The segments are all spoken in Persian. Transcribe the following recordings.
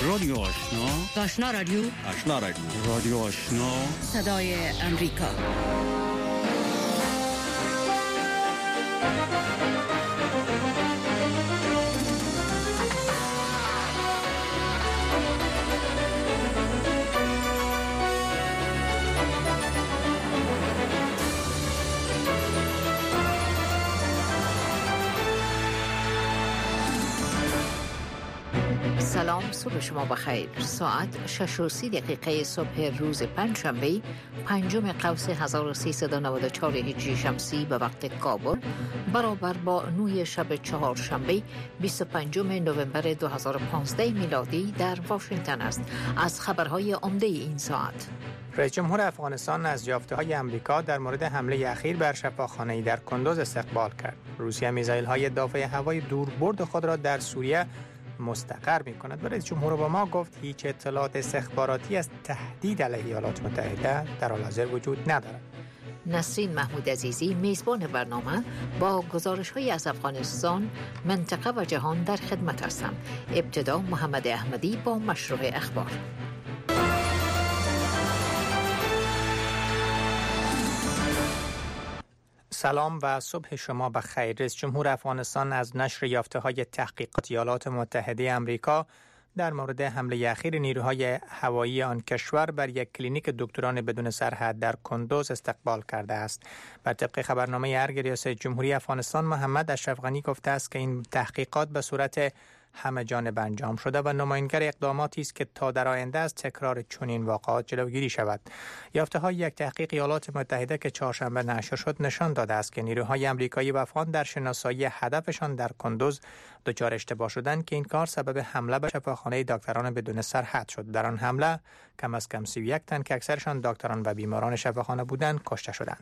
رادیو آشنا. آشنا رادیو. آشنا رادیو. رادیو آشنا. صدای امریکا. سلام، صبح شما بخیر. ساعت 6:30 صبح روز پنجشنبه، پنجم قوس 1394 هجری شمسی به وقت کابل، برابر با 9 شب چهارشنبه 25 نوامبر 2015 میلادی در واشنگتن است. از خبرهای عمده این ساعت: رئیس جمهور افغانستان از یافته‌های آمریکا در مورد حمله اخیر بر شفاخانه‌ای در کندوز استقبال کرد. روسیه میزایل‌های دافع هوایی دوربرد خود را در سوریه مستقر می‌کند و رئیس جمهور اوباما گفت هیچ اطلاعات استخباراتی از تهدید علیه ایالات متحده در حال حاضر وجود ندارد. نسرین محمود عزیزی میزبان برنامه با گزارش‌های از افغانستان، منطقه و جهان در خدمت هستم. ابتدا محمد احمدی با مشروع اخبار. سلام و صبح شما بخیر. رئیس جمهور افغانستان از نشر یافته‌های تحقیقات ایالات متحده آمریکا در مورد حمله اخیر نیروهای هوایی آن کشور بر یک کلینیک دکتران بدون سرحد در کندوز استقبال کرده است. بر طبق خبرنامه ارگ ریاست جمهوری افغانستان، محمد اشرف غنی گفته است که این تحقیقات به صورت همه جانب انجام شده و نمایانگر اقداماتی است که تا در آینده از تکرار چنین واقعات جلوگیری شود. یافته‌های یک تحقیق ایالات متحده که چهارشنبه نشر شد نشان داده است که نیروهای آمریکایی و افغان در شناسایی هدفشان در کندوز دچار اشتباه شدند که این کار سبب حمله به شفاخانه دکتران بدون سرحد شد. در آن حمله کم از کم 31 تن که اکثرشان دکتران و بیماران شفاخانه بودند کشته شدند.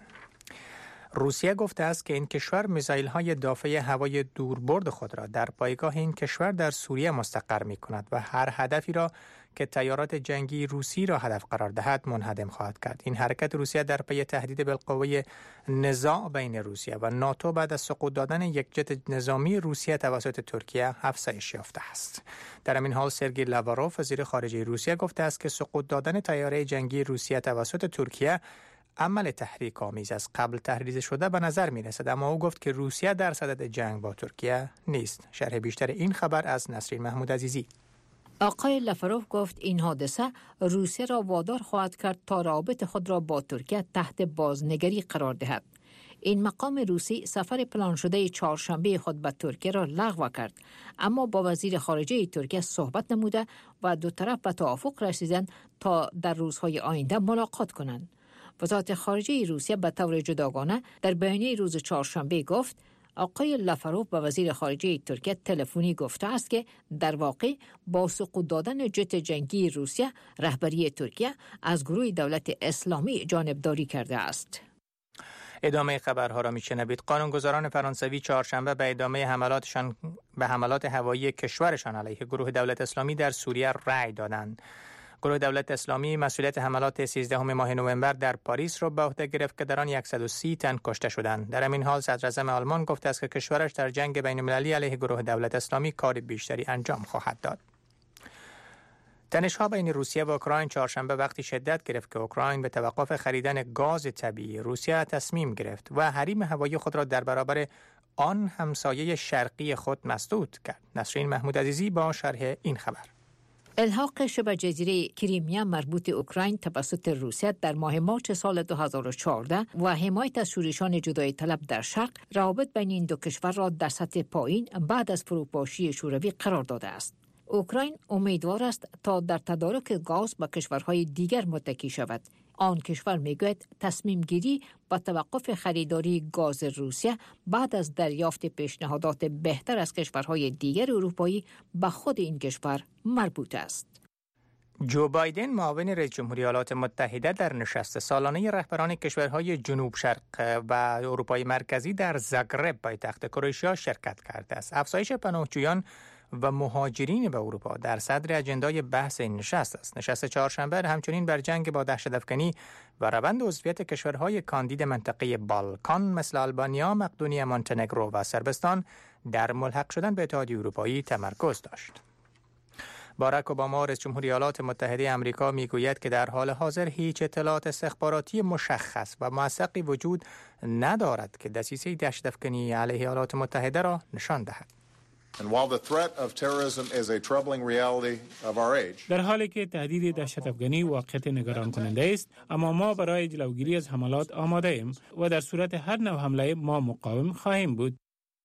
روسیه گفته است که این کشور میزایل‌های دافع هوایی دوربرد خود را در پایگاه این کشور در سوریه مستقر می‌کند و هر هدفی را که تیارات جنگی روسی را هدف قرار دهد منهدم خواهد کرد. این حرکت روسیه در پی تهدید بالقوه نزاع بین روسیه و ناتو بعد از سقوط دادن یک جت نظامی روسیه توسط ترکیه افزایش یافته است. در همین حال سرگئی لاواروف وزیر خارجه روسیه گفته است که سقوط دادن طیاره جنگی روسیه توسط ترکیه عمل تحریک آمیز از قبل تحریز شده به نظر می رسد، اما او گفت که روسیه در صدد جنگ با ترکیه نیست. شرح بیشتر این خبر از نسرین محمود عزیزی. آقای لاواروف گفت این حادثه روسیه را وادار خواهد کرد تا روابط خود را با ترکیه تحت بازنگری قرار دهد. این مقام روسی سفر پلان شده چهارشنبه خود به ترکیه را لغو کرد، اما با وزیر خارجه ترکیه صحبت نموده و دو طرف به توافق رسیدند تا در روزهای آینده ملاقات کنند. وزارت خارجه روسیه به طور جداگانه در بیانیه روز چهارشنبه گفت آقای لاواروف به وزیر خارجه ترکیه تلفنی گفته است که در واقع با سقوط دادن جت جنگی روسیه رهبری ترکیه از گروه دولت اسلامی جانبداری کرده است. ادامه خبرها را میشنوید. قانونگذاران فرانسوی چهارشنبه به ادامه حملات هوایی کشورشان علیه گروه دولت اسلامی در سوریه رأی دادند. گروه دولت اسلامی مسئولیت حملات 13 ماه نوامبر در پاریس را به عهده گرفت که در آن 130 تن کشته شدند. در همین حال صدراعظم آلمان گفته است که کشورش در جنگ بین‌المللی علیه گروه دولت اسلامی کار بیشتری انجام خواهد داد. تنش‌ها بین روسیه و اوکراین چهارشنبه وقتی شدت گرفت که اوکراین به توقف خریدن گاز طبیعی روسیه تصمیم گرفت و حریم هوایی خود را در برابر آن همسایه شرقی خود مسدود کرد. نسرین محمود عزیزی با شرح این خبر. الحاق شبه جزیره کریمیا مربوط اوکراین توسط روسیه در ماه مارس سال 2014 و حمایت از شورشان جدایی طلب در شرق روابط بین این دو کشور را در سطح پایین بعد از فروپاشی شوروی قرار داده است. اوکراین امیدوار است تا در تدارک گاز به کشورهای دیگر متکی شود. آن کشور میگوید تصمیم گیری با توقف خریداری گاز روسیه بعد از دریافت پیشنهادات بهتر از کشورهای دیگر اروپایی به خود این کشور مربوط است. جو بایدن معاون رئیس جمهوری ایالات متحده در نشست سالانه رهبران کشورهای جنوب شرق و اروپای مرکزی در زاگرب پایتخت کرواتیا شرکت کرده است. افزایش پناهجویان و مهاجرین به اروپا در صدر اجندای بحث این نشست است. نشست چهارشنبه همچنین بر جنگ با دهشت‌افکنی و روند عضویت کشورهای کاندید منطقه بالکان مثل آلبانیا، مقدونیه، مونتنگرو و صربستان در ملحق شدن به اتحادیه اروپایی تمرکز داشت. باراک اوباما رئیس جمهور ایالات متحده آمریکا میگوید که در حال حاضر هیچ اطلاعات استخباراتی مشخص و موثقی وجود ندارد که دسیسه دهشت‌افکنی علیه ایالات متحده را نشان دهد. در حالی که تهدید دهشت‌افکنی واقعیت نگران کننده است، اما ما برای جلوگیری از حملات آماده ایم و در صورت هر نوع حمله ما مقاوم خواهیم بود.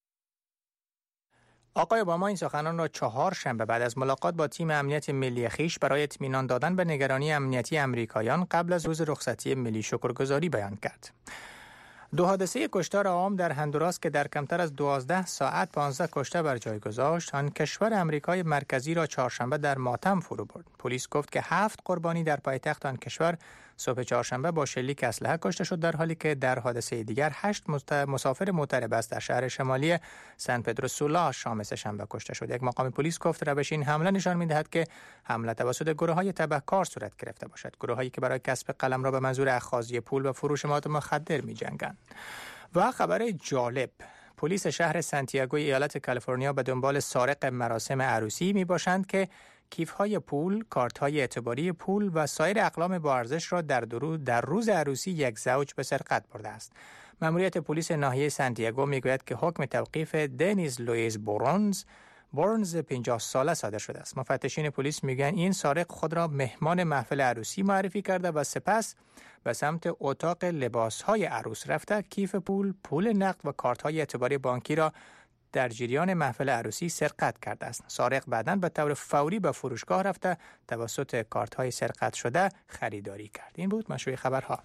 آقای اوباما این سخنان را چهارشنبه بعد از ملاقات با تیم امنیت ملی خویش برای اطمینان دادن به نگرانی امنیتی امریکایان قبل از روز رخصتی ملی شکرگزاری بیان کرد. 2 حادثه کشتار عام در هندوراس که در کمتر از 12 ساعت 15 کشته بر جای گذاشت، آن کشور امریکای مرکزی را چهارشنبه در ماتم فرو برد. پلیس گفت که 7 قربانی در پایتخت آن کشور صبح چهارشنبه با شلیک اسلحه کشته شد، در حالی که در حادثه دیگر 8 مسافر معترض بس در شهر شمالی سن پدرو سولا شام سه‌شنبه کشته شد. یک مقام پلیس گفت روش این حمله نشان می‌دهد که حمله توسط گروه‌های تبهکار صورت گرفته باشد، گروه‌هایی که برای کسب قلمرو به منظور اخاذی پول و فروش مواد مخدر می‌جنگند. و خبر جالب، پلیس شهر سانتیاگو ایالت کالیفرنیا به دنبال سارق مراسم عروسی می باشند که کیف‌های پول، کارت‌های اعتباری پول و سایر اقلام با ارزش را در روز عروسی یک زوج به سرقت برده است. مأموریت پلیس ناحیه سانتیاگو میگوید که حکم توقیف دنیز لوئیس بورنز 50 ساله صادر شده است. مفتشین پلیس میگن این سارق خود را مهمان محفل عروسی معرفی کرده و سپس به سمت اتاق لباس‌های عروس رفته، کیف پول نقد و کارت‌های اعتباری بانکی را در جریان محفل عروسی سرقت کرده است. سارق بعداً به طور فوری به فروشگاه رفته توسط کارت‌های سرقت شده خریداری کرد. این بود مشروع خبرها.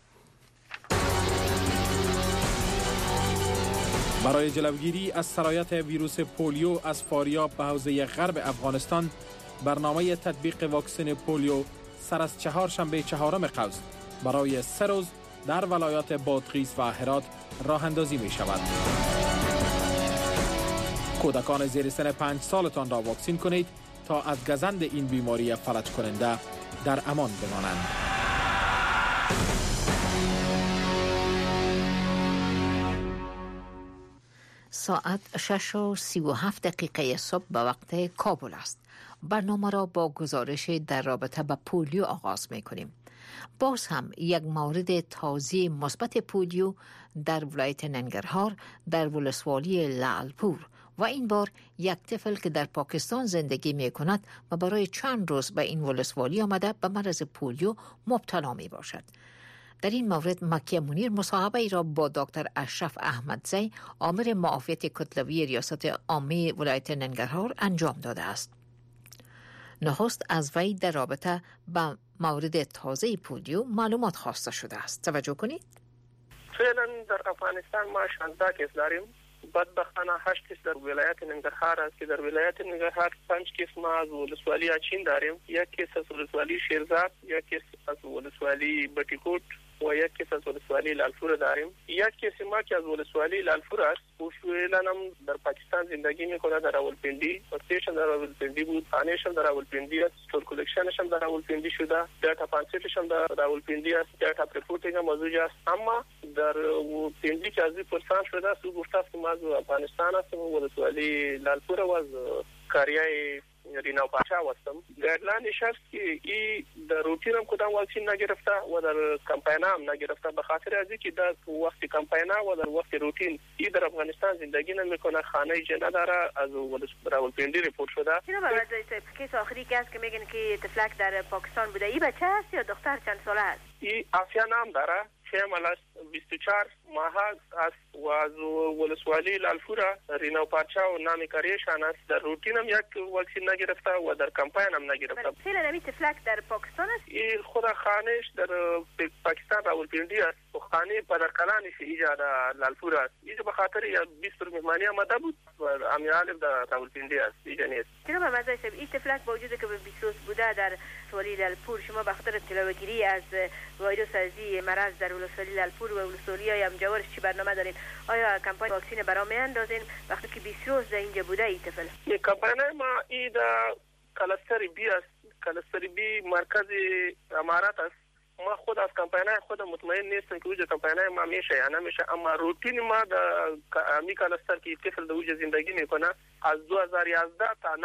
برای جلوگیری از سرایت ویروس پولیو از فاریاب به حوزه غرب افغانستان، برنامه تطبیق واکسن پولیو سر از چهارشنبه 4 قوس برای 3 روز در ولایات بادغیس و هرات راه اندازی می شود. کودکان زیر سن 5 سالتان را واکسین کنید تا از گزند این بیماری فلج کننده در امان بمانند. ساعت 6:37 صبح به وقت کابل است. برنامه را با گزارش در رابطه با پولیو آغاز می کنیم. باز هم یک مورد تازه مثبت پولیو در ولایت ننگرهار در ولسوالی لعلپور و این بار یک طفل که در پاکستان زندگی می کند و برای چند روز به این ولسوالی آمده به مرض پولیو مبتلا می باشد. در این مورد مکیه منیر مصاحبه ای را با دکتر اشرف احمدزی، آمر معافیت کتلوی ریاست عامه ولایت ننگرهار انجام داده است. نخست از وی در رابطه با مورد تازه پولیو معلومات خواسته شده است. توجه کنید. فعلا در افغانستان ما 16 کیس داریم. بدبختانه 8 کیس در ولایت ننگرهار است که در ولایت ننگرهار 5 کیس ما از ولسوالی اچین داریم، 1 کیس از ولسوالی شیرزاد، 1 کیس از ولسوالی بټیکوټ و 1 کیس از ولسوالی لالپور داریم. 1 کیس ما که از ولسوالی لالپور است، او فعلا هم در پاکستان زندگی میکنه، در راولپنڈی، استیشن در راولپنڈی بود، خانه‌ش هم در راولپنڈی است، استور کلکشنش هم در راولپنڈی شده، دیتا پانسیتش هم در راولپنڈی است، دیتا پرپورتینگ هم موجود است. اما در پنڈی که از این پرسان شده است، او گفته است که ما از افغانستان هستم و ولسوالی لالپور و از کاریای رینا پاشا هستم. گایدلاینش است که این در روتین هم کدام واکسین نگرفته و در کمپاین هم نگرفته، به خاطر از اینکه در وقت کمپاین و در وقت روتین این در افغانستان زندگی نمیکنه، خانه جه نداره، از راولپنڈی ریپورت شده. چرا بعد کیس آخری که است که میگن که طفلک در پاکستان بوده، این بچه است یا دختر چند ساله است؟ این آسیا نام داره، شامل است، 24 ماه است و از ولسوالی لالپور رینا پارچا و نام کاریشان است. در روتین هم یک واکسین نگرفته و در کمپاین هم نگرفته. فعلا این طفلک در پاکستان است؟ این خود خانهش در پاکستان راولپنڈی است و خانه پدرکلانش ایجا در لالپور است. اینجا به خاطر 20 روز مهمانی آمده بود و امیال در راولپنڈی است، اینجا نیست. جناب مزای صاحب، این طفلک با وجود که به 20 روز بوده در ولسوالی لالپور، شما به خاطر جلوگیری از ویروس ازی مرض در ولسوالی لالپور و ولسوالی های همجوارش چی برنامه دارین؟ آیا کمپاین واکسین برای میاندازین وقتی که 20 روز اینجا بوده این طفل؟ کمپاین ما این در کلاستر بی است، کلاستر بی مرکز امارات است. ما خود از کمپاین خود مطمئن نیستم که اوجه کمپاین ما میشه یا نمیشه، اما روتین ما در امی کلاستر که طفل در اوجه زندگی میکنه از 2011 تا نو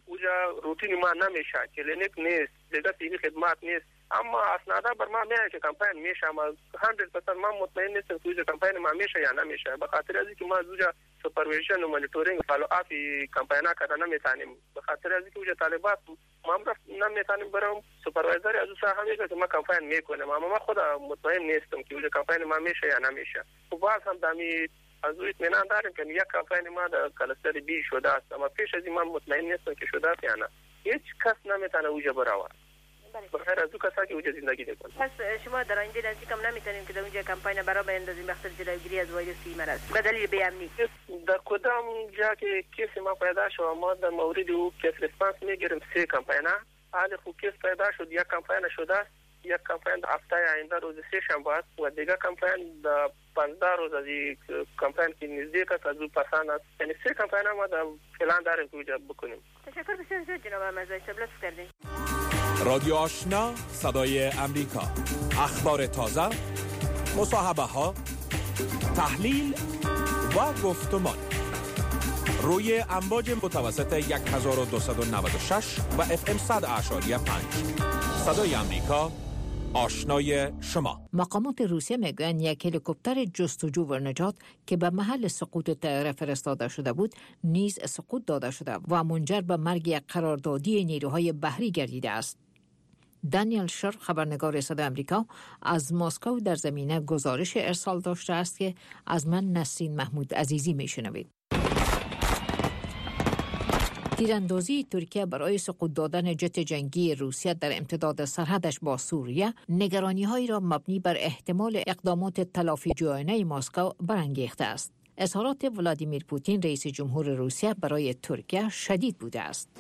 اوجا روتین ما نمیشه، کلینیک نیست، دیگه طبی خدمات نیست. اما اسنادا بر ما میاد که کمپین میشه، اما 100% ما مطمئن نیستم که کمپین ما میشه یا نمیشه. به خاطر از اینکه ما زوجا سوپرویژن و مانیتورینگ فالو اپ کمپینا کردن نمیتونیم، به خاطر از اینکه طالبات ما نمیتونیم برام سوپروایزر از اون میگه که ما کمپین میکنیم، اما ما خود مطمئن نیستم که کمپین ما میشه یا نمیشه. و باز هم دمی از اون اطمینان داریم که یک کمپین ما در کلاستر بی شده است، اما پیش از این ما مطمئن نیستم که شده است یا نه. هیچ کس نمیتونه اوجا براوه. بخیر از اون کسایی که اونجا زندگی میکنن. پس شما در آینده نزدیک هم نمیتونیم که در اونجا کمپین برای بندازیم بخاطر جلوگیری از ویروس مرض به دلیل بی‌امنی. در کدام جا که کیس ما پیدا شد ما در مورد او کیس ریسپانس میگیریم 3 کمپینا. حال خو کیس پیدا شد یک کمپین شده است، یک کمپین هفته آینده روز 3 شنبه است و دیگر کمپین در 15 روز از این کمپین که نزدیک است از او پسند است. یعنی 3 کمپین ما در فعلا داریم که اونجا بکنیم. تشکر بسیار زیاد جناب مرزایی صاحب، لطف کردین. رادیو آشنا، صدای امریکا، اخبار تازه، مصاحبه ها، تحلیل و گفتمان روی امواج متوسط 1296 و FM 100.5 صدای امریکا، آشنای شما. مقامات روسیه میگویند یک هلیکوپتر جستجو و نجات که به محل سقوط طیاره فرستاده شده بود نیز سقوط داده شده و منجر به مرگ یک قراردادی نیروهای بحری گردیده است. دانیل شر، خبرنگار صدای امریکا، از مسکو در زمینه گزارش ارسال داشته است که از من نسرین محمود عزیزی میشنوید. تیراندازی ترکیه برای سقوط دادن جت جنگی روسیه در امتداد سرحدش با سوریه نگرانی‌هایی را مبنی بر احتمال اقدامات تلافی جویانه مسکو برانگیخته است. اظهارات ولادیمیر پوتین رئیس جمهور روسیه برای ترکیه شدید بوده است.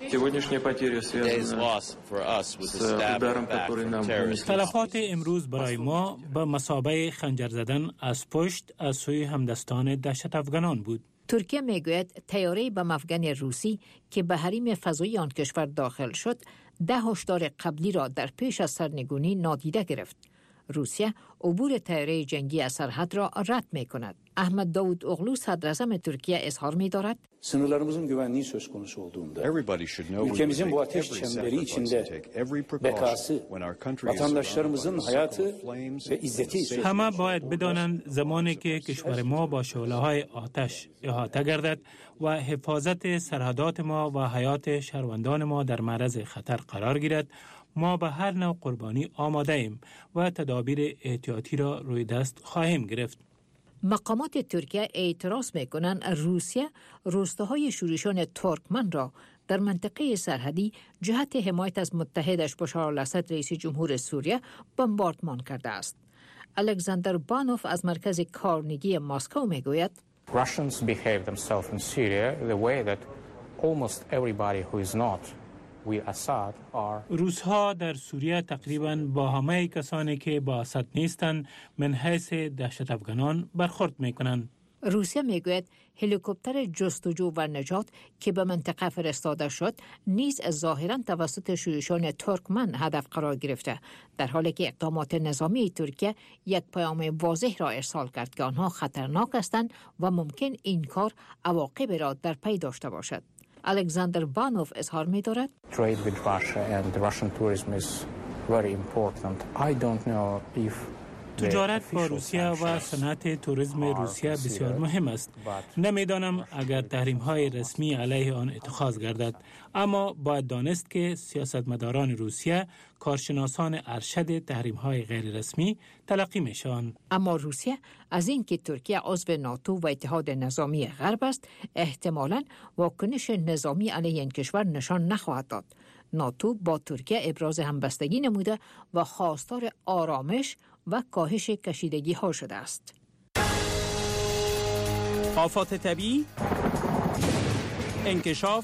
تلفات امروز برای ما به مثابه خنجر زدن از پشت از سوی همدستان دهشت افغانان بود. ترکیه میگوید طیاره بم افغان روسی که به حریم فضایی آن کشور داخل شد 10 هشدار قبلی را در پیش از سرنگونی نادیده گرفت. روسیه عبور طیاره جنگی از سرحد را رد می‌کند. احمد داود اوغلو صدراعظم ترکیه اظهار می‌دارد sınırlarımızın güvenliği söz konusu olduğunda ülkemizin bu ateş çemberi içinde bekası, vatandaşlarımızın hayatı ve izzeti söz konusu. همه باید بدانند زمانی که کشور ما با شعله‌های آتش احاطه گردد و حفاظت سرحدات ما و حیات شهروندان ما در معرض خطر قرار گیرد، ما به هر نوع قربانی آماده ایم و تدابیر احتیاطی را روی دست خواهیم گرفت. مقامات ترکیه اعتراض می‌کنند روسیه روستاهای شورشان ترکمن را در منطقه سرحدی جهت حمایت از متحدش بشار الاسد رئیس جمهور سوریه بمباردمان کرده است. الکساندر بانوف از مرکز کارنگی مسکو میگوید Russians behave themselves in Syria the way that almost everybody who is not روس‌ها در سوریه تقریباً با همه کسانی که با اسد نیستند من حیث دهشت افغانان برخورد می‌کنند. روسیه میگوید هلیکوپتر جستجو و نجات که به منطقه فرستاده شد نیز ظاهراً توسط شورشان ترکمن هدف قرار گرفته، در حالی که اقدامات نظامی ترکیه یک پیام واضح را ارسال کرد که آنها خطرناک هستند و ممکن این کار عواقب را در پی داشته باشد. الکساندر بانوف اظهار می‌دارد Trade with Russia and Russian tourism is very important. I don't know if تجارت با روسیه و صنعت توریسم روسیه بسیار مهم است. نمیدانم اگر تحریم‌های رسمی علیه آن اتخاذ گردد، اما باید دانست که سیاستمداران روسیه کارشناسان ارشد تحریم‌های غیر رسمی تلقی می‌شوند. اما روسیه از اینکه ترکیه عضو ناتو و اتحاد نظامی غرب است، احتمالاً واکنش نظامی علیه این کشور نشان نخواهد داد. ناتو با ترکیه ابراز همبستگی نموده و خواستار آرامش و کاهش کشیدگی ها شده است. آفات طبیعی، انکشاف،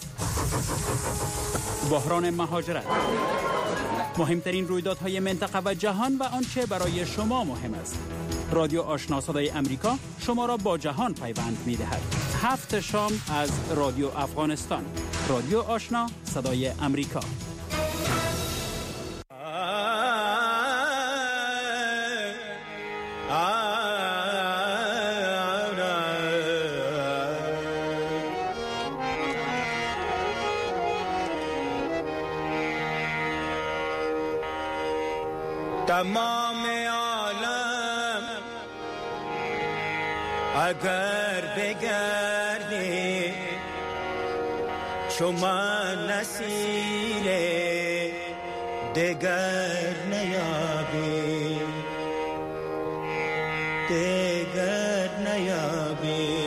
بحران مهاجرت، مهمترین رویدادهای منطقه و جهان و آنچه برای شما مهم است. رادیو آشنا صدای امریکا شما را با جهان پیوند می‌دهد. 7 شام از رادیو افغانستان. رادیو آشنا صدای امریکا. تمام عالم اگر بگردی شما نصیر دگر نیابی دگر نیابی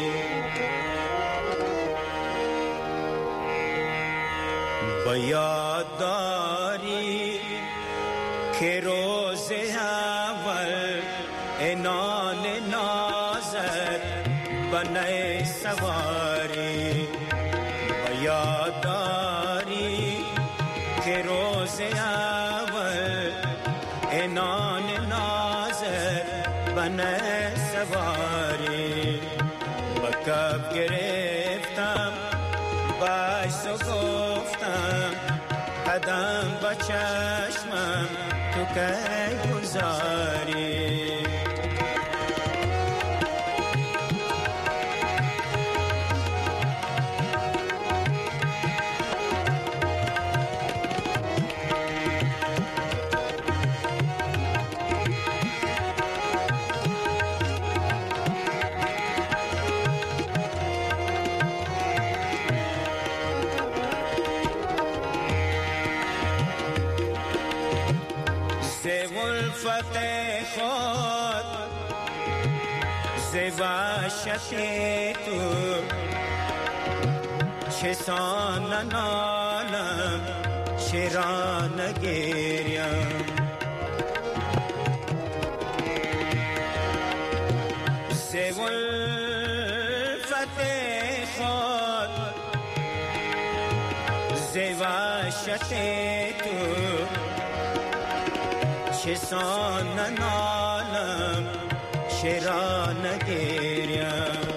با یاد داری که روز اول انان نازت بنای سواری با یاد داری که روز اول انان نازت بنای سواری با کف گرفتم باش و گفتم قدم با چشمم تو که گذاری فتح خود زواشت تو چسان نالم چرا نگریم زول فتح خود زواشت تو چسان نالم چرا نگریم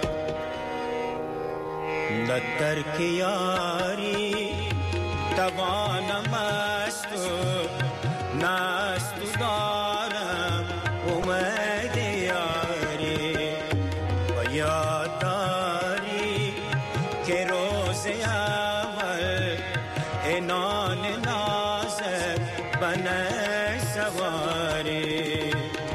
در که یاری توانم است نست دارم امید یاری و یاد داری که روز اول انان نازت بنای سواری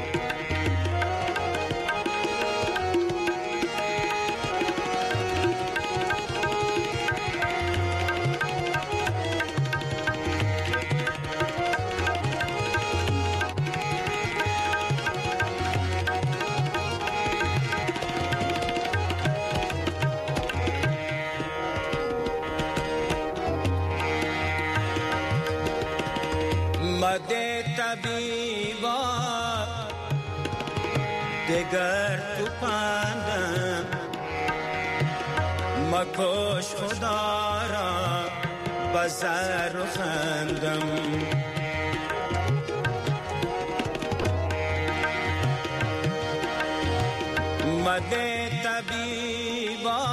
مده طبیبا دگر تو پندم مکش خدا را بزر و خندم مده طبیبا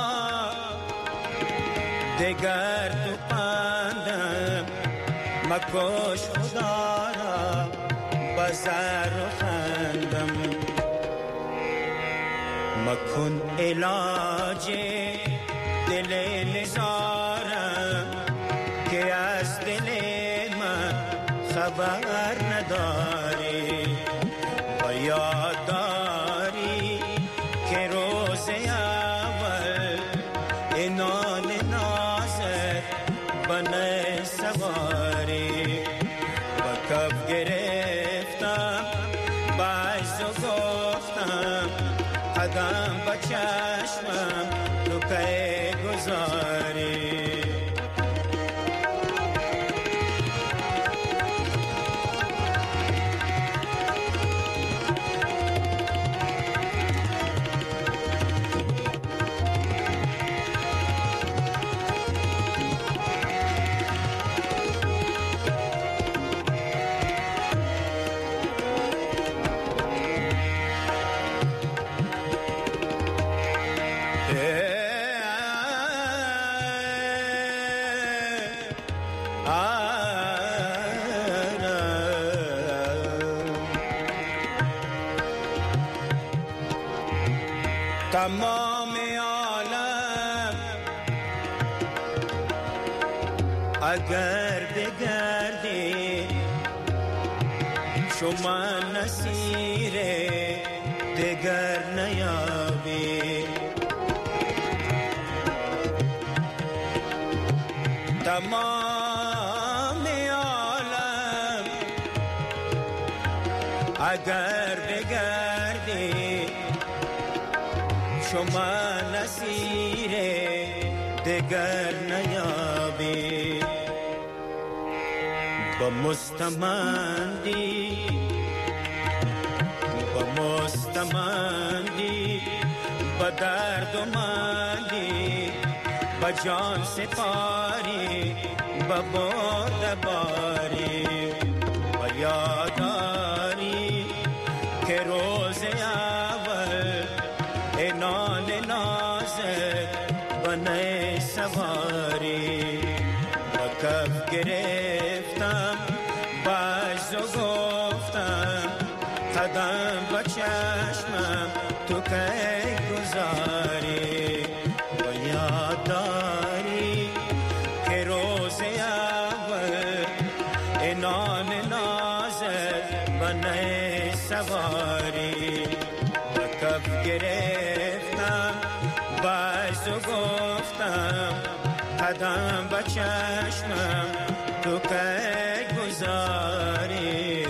دگر تو پندم مکش خدا را بزر و خندم مکن علاج دل نزارم که از دل من خبر نداری و یاد داری که روز اول انان نازت بنای سواری و کف گرفتم باز و گفتم قدم با چشمم تو که گذاری تمام عالم اگر بگردی شما نصیر دگر نیابی تمام عالم اگر بگردی شما نصیر دگر نیابی با مستمندی با درد و مندی با جان سپاری با برد باری با یاداری که روز اول نان نازد و نی سواری با کف گرفتم باز و گفتم قدم با چشمم تو که گذاری و یاداری که روز اول نان نازد و نی سواری و کف گرفتم باز و گفتم قدم با چشمم تو که گذاری.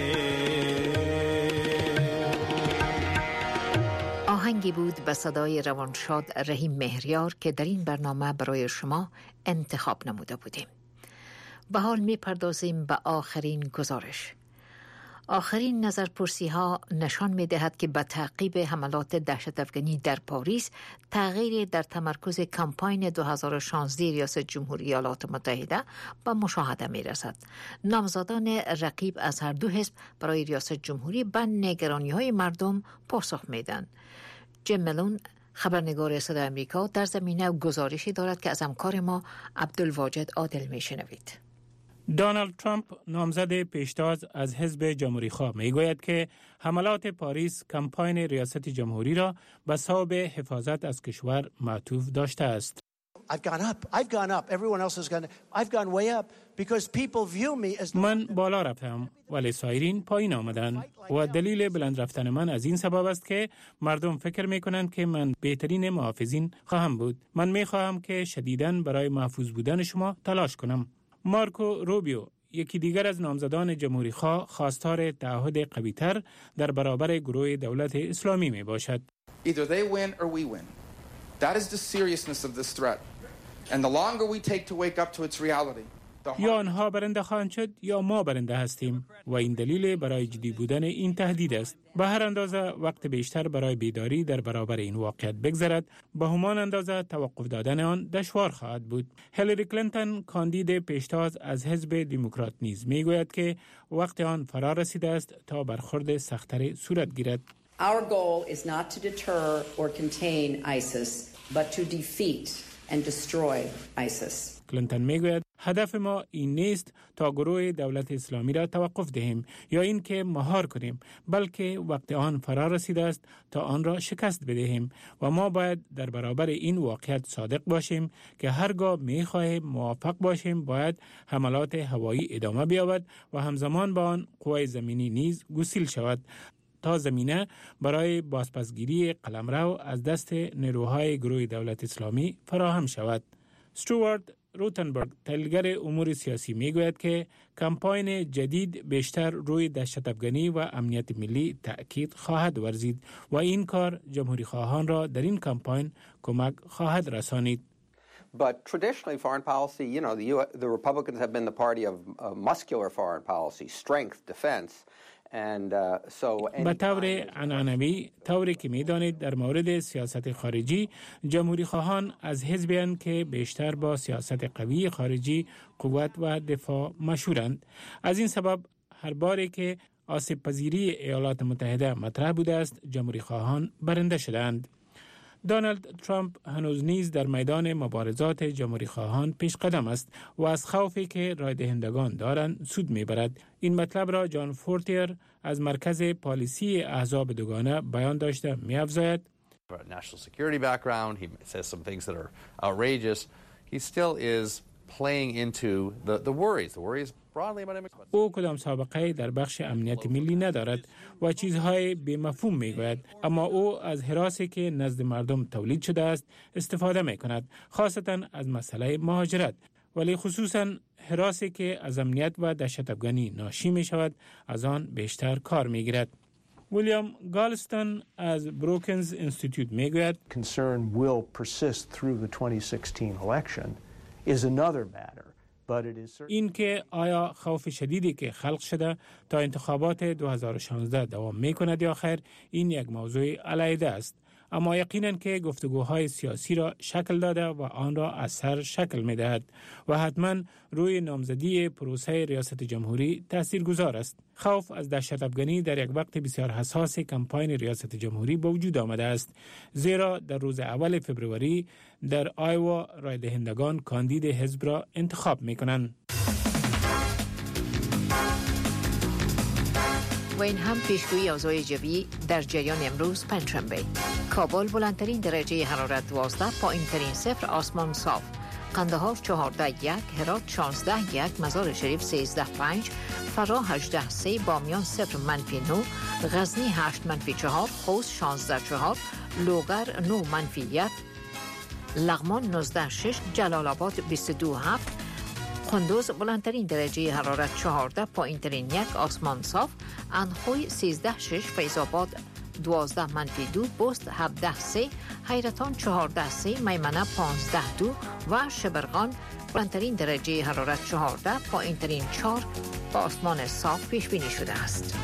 آهنگی بود به صدای روانشاد رحیم مهریار که در این برنامه برای شما انتخاب نموده بودیم. به حال می پردازیم به آخرین گزارش. آخرین نظرپرسی ها نشان می دهد که به تعقیب حملات دهشت افغانی در پاریس تغییری در تمرکز کمپاین 2016 ریاست جمهوری ایالات متحده به مشاهده می رسد. نامزدان رقیب از هر دو حزب برای ریاست جمهوری به نگرانی های مردم پاسخ می دهند. جیم ملون خبرنگار صدای آمریکا در زمینه گزارشی دارد که از همکار ما عبدالواجد عادل می شنوید. دونالد ترامپ نامزد پیشتاز از حزب جمهوری‌خواه میگوید که حملات پاریس کمپاین ریاست جمهوری را به صوب حفاظت از کشور معطوف داشته است. من بالا رفتم ولی سایرین پایین آمدند و دلیل بلند رفتن من از این سبب است که مردم فکر میکنند که من بهترین محافظین خواهم بود. من میخواهم که شدیداً برای محفوظ بودن شما تلاش کنم. مارکو روبیو، یکی دیگر از نامزدان جمهوری‌خواه، خواستار تعهد قوی‌تر در برابر گروه دولت اسلامی می باشد. Either they win or we win. That is the seriousness of this threat. And the longer we take to wake up to its reality. یا آنها برنده خواهند شد یا ما برنده هستیم و این دلیل برای جدی بودن این تهدید است. به هر اندازه وقت بیشتر برای بیداری در برابر این واقعیت بگذرد، به همان اندازه توقف دادن آن دشوار خواهد بود. هیلاری کلینتون، کاندید پیشتاز از حزب دموکرات نیز میگوید که وقت آن فرا رسیده است تا برخورد سخت‌تر صورت گیرد. Our goal is not to deter or contain ISIS, but to defeat and destroy ISIS. کلینتون میگوید هدف ما این نیست تا گروه دولت اسلامی را توقف دهیم یا این که مهار کنیم، بلکه وقت آن فرا رسیده است تا آن را شکست بدهیم و ما باید در برابر این واقعیت صادق باشیم که هرگاه می‌خواهیم موافق باشیم باید حملات هوایی ادامه بیابد و همزمان با آن قوای زمینی نیز گسیل شود تا زمینه برای بازپسگیری قلمرو از دست نیروهای گروه دولت اسلامی فراهم شود. استوارت روتنبرگ، تحلیلگر امور سیاسی، میگوید که کمپاین جدید بیشتر روی دهشت افغانی و امنیت ملی تأکید خواهد ورزید و این کار جمهوری خواهان را در این کمپاین کمک خواهد رسانید. But traditionally foreign policy, the Republicans have been the party of muscular foreign policy, strength, defense. به طور عنعنوی، طوری که می‌دانید در مورد سیاست خارجی جمهوری خواهان از حزبی که بیشتر با سیاست قوی خارجی، قوت و دفاع مشهورند. از این سبب هر باری که آسیب پذیری ایالات متحده مطرح بوده است، جمهوری خواهان برنده شدند. دونالد ترامپ هنوز نیز در میدان مبارزات جمهوری خواهان پیش قدم است و از خوفی که رای دهندگان دارند سود میبرد. این مطلب را جان فورتیر از مرکز پالیسی احزاب دوگانه بیان داشته می‌افزاید. National security background, he says some things that are outrageous. He still is او کدام سابقه در بخش امنیت ملی ندارد و چیزهای به مفهوم میگوید، اما او از هراسی که نزد مردم تولید شده است استفاده می کند، خاصتا از مسئله مهاجرت، ولی خصوصا هراسی که از امنیت و دهشت افغانی ناشی می شود از آن بیشتر کار می گیرد. ویلیام گالستون از بروکنز انستیتوت می گوید concern will persist through the 2016 election is another matter. این که آیا خوف شدیدی که خلق شده تا انتخابات 2016 دوام می کند یا خیر، این یک موضوع علیحده است، اما یقیناً که گفتگوهای سیاسی را شکل داده و آن را از سر شکل می دهد و حتما روی نامزدی پروسه ریاست جمهوری تاثیرگذار است. خوف از دهشت افغانی در یک وقت بسیار حساس کمپاین ریاست جمهوری به وجود آمده است، زیرا در روز اول فوریه در آیوا رای دهندگان کاندید حزب را انتخاب می کنند. و این هم پیشگویی اوضاع جوی در جریان امروز پنجشنبه. کابل بلندترین درجه حرارت 12، پایینترین 0، آسمان صاف. قندهار 14.1، هرات 16.1، مزار شریف 13.5، فرا 18.3، بامیان 0-9، غزنی 8-4، خوست 16.4، لوگر 9-1، لغمان 19.6، جلال آباد 22.7، قندوز بلندترین درجه حرارت 14، پایینترین 1، آسمان صاف. اندخوی 13.6، فیض آباد 12-2، بست 17.3، حیرتان 14.3، میمنه 15.2 و شبرغان بلندترین درجه حرارت 14، پایینترین 4 با آسمان صاف پیش بینی شده است.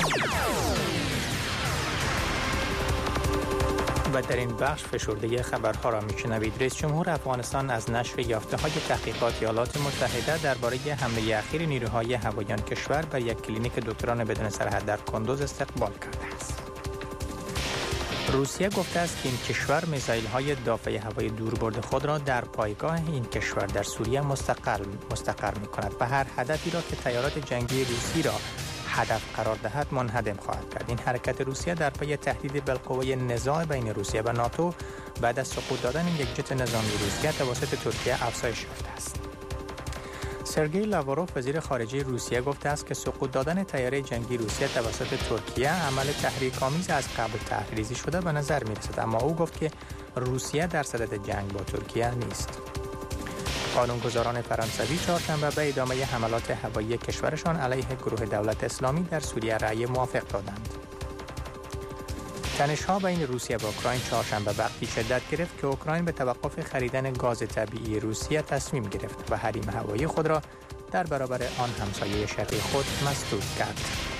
و در این بخش فشرده خبرها را میشنوید. رئیس جمهور افغانستان از نشر یافته‌های تحقیقات ایالات متحده درباره حمله اخیر نیروهای هوایی آن کشور بر یک کلینیک دکتران بدون سرحد در کندوز استقبال کرده است. روسیه گفته است که این کشور میزایل‌های دافع هوایی دوربرد خود را در پایگاه این کشور در سوریه مستقر می‌کند و هر هدفی را که تیارات جنگی روسی را هدف قرار دهد منهدم خواهد کرد. این حرکت روسیه در پی تهدید بالقوه نزاع بین روسیه و ناتو بعد از سقوط دادن یک جت نظامی روسیه توسط ترکیه افزایش یافته است. سرگئی لاوروف وزیر خارجه روسیه گفته است که سقوط دادن طیاره جنگی روسیه توسط ترکیه عمل تحریک‌آمیز از قبل تحریزی شده به نظر می‌رسد، اما او گفت که روسیه در صدد جنگ با ترکیه نیست. قانونگذاران فرانسوی چهارشنبه به ادامه حملات هوایی کشورشان علیه گروه دولت اسلامی در سوریه رأی موافق دادند. تنش‌ها بین روسیه و اوکراین چهارشنبه وقتی شدت گرفت که اوکراین به توقف خریدن گاز طبیعی روسیه تصمیم گرفت و حریم هوایی خود را در برابر آن همسایه شرقی خود مسدود کرد.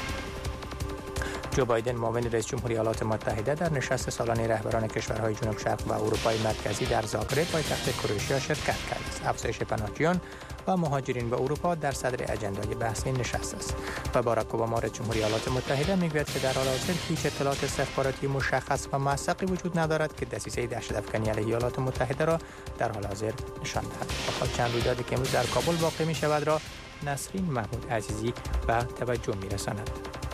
جو بایدن معاون رئیس جمهوری ایالات متحده در نشست سالانه رهبران کشورهای جنوب شرق و اروپای مرکزی در زاگرب پایتخت کرواتیا شرکت کرده است. افزایش پناهجویان و مهاجرین به اروپا در صدر اجندای بحثی نشست است و باراک اوباما رئیس جمهوری ایالات متحده میگوید که در حال حاضر هیچ اطلاعات استخباراتی مشخص و موثقی وجود ندارد که دسیسه دهشت افغانی علیه ایالات متحده را در حال حاضر نشان دهد. بخاطر چند رویدادی که امروز در کابل واقع می شود را نسرین محمود عزیزی به توجه می‌رساند.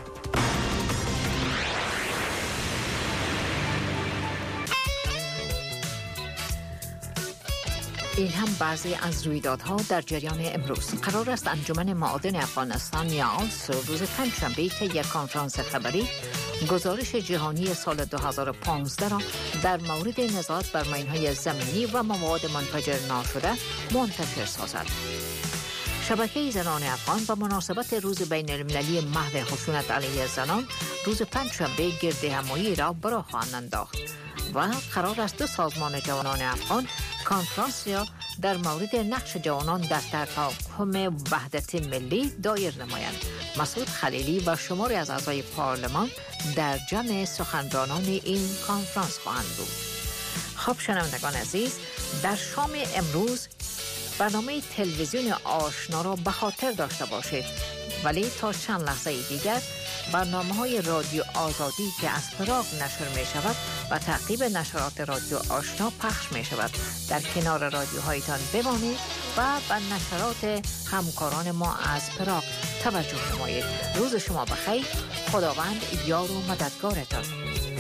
این هم بعضی از رویدادها در جریان امروز. قرار است انجمن معادن افغانستان یا آلسو روز پنجشنبه طی یک کنفرانس خبری گزارش جهانی سال 2015 را در مورد نظارت بر ماین‌های زمینی و مواد منفجر ناشده منتشر سازد. شبکه زنان افغان با مناسبت روز بین المللی محو خشونت علیه زنان روز پنجشنبه گرد همایی را برا خواهند انداخت و قرار است 2 سازمان جوانان افغان کنفرانس را در مورد نقش جوانان در تفاهم وحدت ملی دایر نمایند. مسعود خلیلی و شماری از اعضای پارلمان در جمع سخنرانان این کنفرانس خواهند بود. خب شنوندگان عزیز، در شام امروز برنامه تلویزیون آشنا را به خاطر داشته باشید، ولی تا چند لحظه دیگر برنامه‌های رادیو آزادی که از پراگ نشر می شود و تعقیب نشرات رادیو آشنا پخش می شود در کنار رادیوهایتان بمانید و به نشرات همکاران ما از پراگ توجه نمایید. روز شما بخیر. خداوند یار و مددگارتان.